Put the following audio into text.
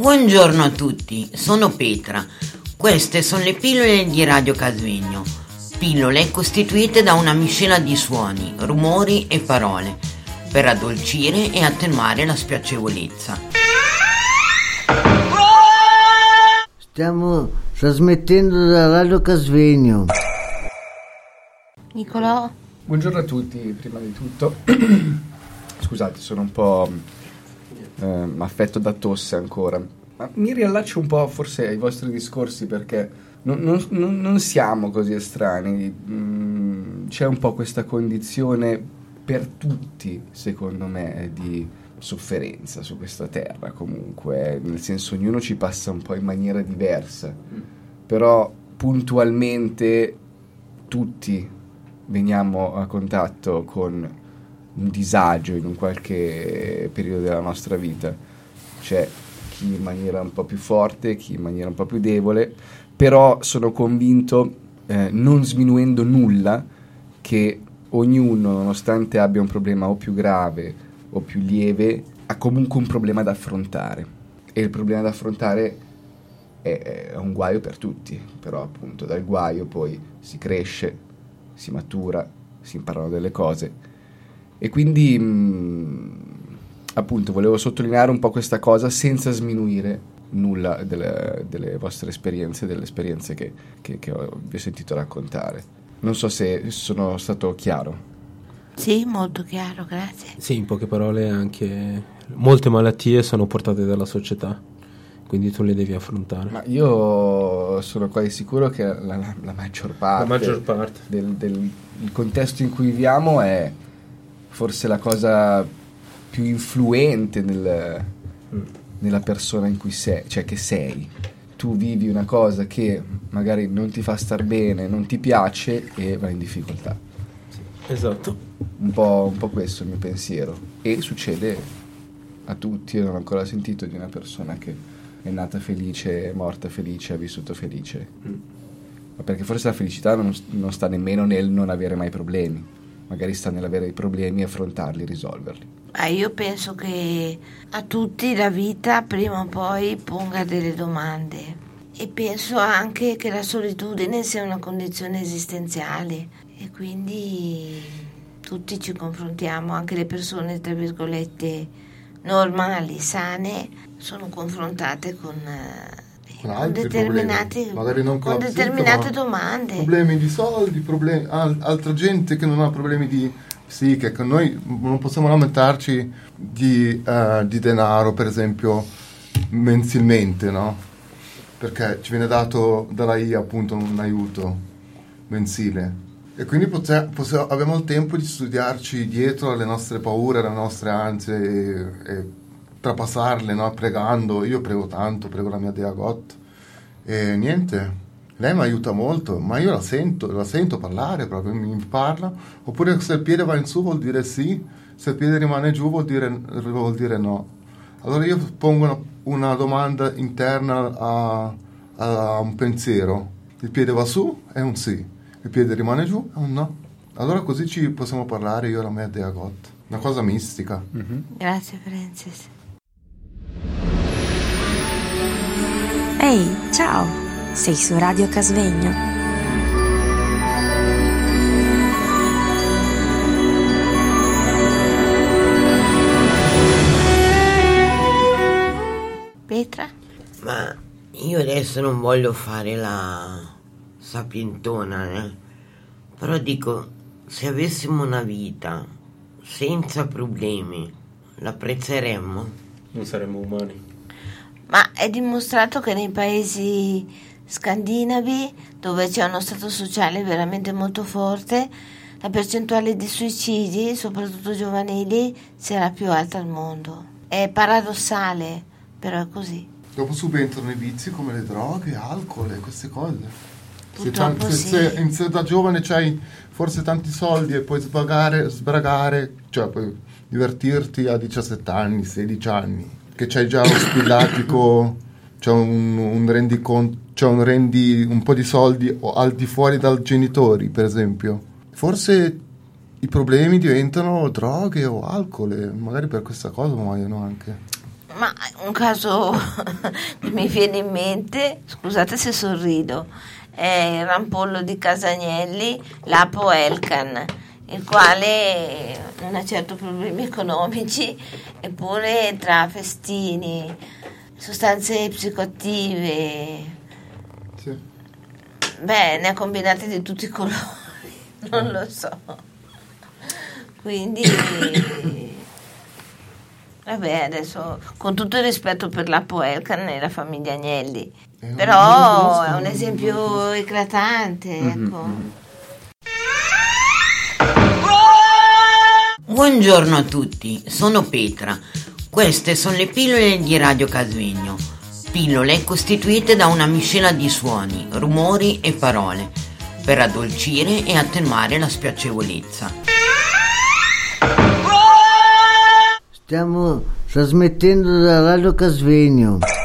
Buongiorno a tutti, sono Petra. Queste sono le pillole di Radio Casvegno. Pillole costituite da una miscela di suoni, rumori e parole per addolcire e attenuare la spiacevolezza. Stiamo trasmettendo da Radio Casvegno. Nicolò. Buongiorno a tutti, prima di tutto. Scusate, sono un po' affetto da tosse ancora. Ma mi riallaccio un po' forse ai vostri discorsi, perché non siamo così estranei. C'è un po' questa condizione per tutti, secondo me, di sofferenza su questa terra, comunque, nel senso, ognuno ci passa un po' in maniera diversa, però puntualmente tutti veniamo a contatto con un disagio in un qualche periodo della nostra vita. C'è chi in maniera un po' più forte, chi in maniera un po' più debole, però sono convinto, non sminuendo nulla, che ognuno, nonostante abbia un problema o più grave o più lieve, ha comunque un problema da affrontare, e il problema da affrontare è un guaio per tutti, però appunto dal guaio poi si cresce, si matura, si imparano delle cose, e quindi appunto volevo sottolineare un po' questa cosa senza sminuire nulla delle vostre esperienze, delle esperienze che vi ho sentito raccontare. Non so se sono stato chiaro. Sì, molto chiaro, grazie. Sì, in poche parole, anche molte malattie sono portate dalla società, quindi tu le devi affrontare. Ma io sono quasi sicuro che la maggior parte, del contesto in cui viviamo è forse la cosa più influente nella persona in cui sei, cioè che sei. Tu vivi una cosa che magari non ti fa star bene, non ti piace e vai in difficoltà. Esatto. Un po' questo è il mio pensiero, e succede a tutti. Io non ho ancora sentito di una persona che è nata felice, è morta felice, ha vissuto felice. Ma perché forse la felicità non sta nemmeno nel non avere mai problemi, magari sta nell'avere i problemi, affrontarli, risolverli. Io penso che a tutti la vita prima o poi ponga delle domande, e penso anche che la solitudine sia una condizione esistenziale, e quindi tutti ci confrontiamo, anche le persone tra virgolette normali, sane, sono confrontate con determinate problemi. Magari non con determinate domande. Problemi di soldi, altra gente che non ha problemi di psiche, che noi non possiamo lamentarci di denaro, per esempio, mensilmente, no? Perché ci viene dato dalla IA appunto un aiuto mensile. E quindi abbiamo il tempo di studiarci dietro alle nostre paure, alle nostre ansie, e trapassarle, no? Pregando. Io prego tanto, prego la mia Dea Got, e niente, lei mi aiuta molto, ma io la sento parlare, proprio mi parla. Oppure se il piede va in su vuol dire sì, se il piede rimane giù vuol dire no. Allora io pongo una domanda interna a un pensiero: il piede va su è un sì, il piede rimane giù è un no. Allora così ci possiamo parlare, io e la mia Dea Got, una cosa mistica. Grazie Francis. Ehi, ciao, sei su Radio Casvegno. Petra? Ma io adesso non voglio fare la sapientona, però dico, se avessimo una vita senza problemi, l'apprezzeremmo? Non saremmo umani. Ma è dimostrato che nei paesi scandinavi, dove c'è uno stato sociale veramente molto forte, la percentuale di suicidi, soprattutto giovanili, sia la più alta al mondo. È paradossale, però è così. Dopo subentrano i vizi come le droghe, alcol e queste cose. Se da giovane c'hai forse tanti soldi e puoi sbragare, cioè puoi divertirti a 17 anni, 16 anni, che c'hai già uno spillatico, c'è un rendiconto, c'è un po' di soldi al di fuori dai genitori, per esempio. Forse i problemi diventano droghe o alcol, e magari per questa cosa muoiono anche. Ma un caso che mi viene in mente, scusate se sorrido, è il rampollo di Casagnelli, l'Apo Elkan, il quale non ha certo problemi economici, eppure tra festini, sostanze psicoattive, Sì. ne ha combinate di tutti i colori, non lo so. Quindi, vabbè, adesso, con tutto il rispetto per l'Apo Elkan e la famiglia Agnelli, però è un esempio eclatante, ecco. Buongiorno a tutti, sono Petra. Queste sono le pillole di Radio Casvegno. Pillole costituite da una miscela di suoni, rumori e parole per addolcire e attenuare la spiacevolezza. Stiamo trasmettendo da Radio Casvegno.